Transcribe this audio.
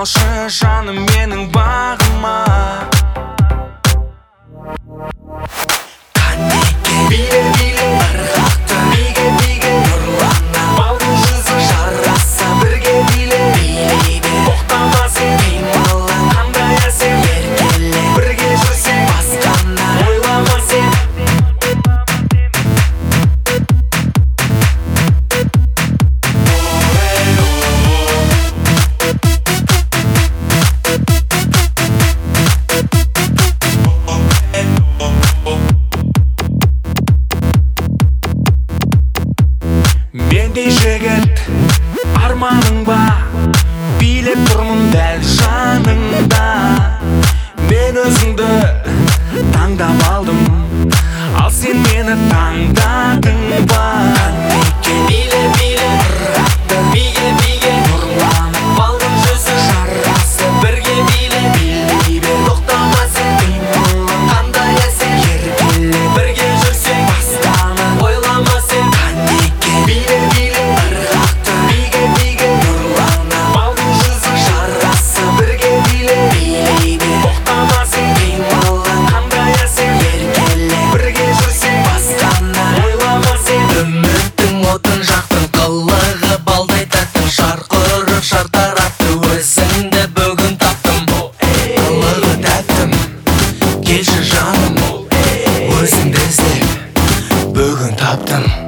салшы жаным менің бағыма. Қанеке Биле биле ырғақты биге нұрлана балдың жүзі жараса бірге биле билейді тоқтама сен қимылың қандай әсем еркеле бірге жүрсең басқаны ойлама сен. Мендей жігіт арманың ба, билеп тұрмын дәл жаныңда. Мен өзіңді таңдап алдым, ал сен мені таңдадың ба. Қанеке Биле биле ырғақты биге нұрлана балғын жүзі жарасы бірге биле билей бер тоқтама сен қимылың қандай әсем еркеле бірге жүрсең басқаны ойлама сен. Қанеке Биле биле ырғақты биге нұрлана балғын жүзі жарасы бірге биле билей бер тоқтама сен қимылың қандай әсем еркеле бірге жүрсең басқаны ойлама сен. үміттің отын жақтың қылығы балдай тәттің шарқ ұрып шартаратты өзіңді бүгін таптым қылығы тәттім келші жаным өзіңді іздеп бүгін таптым.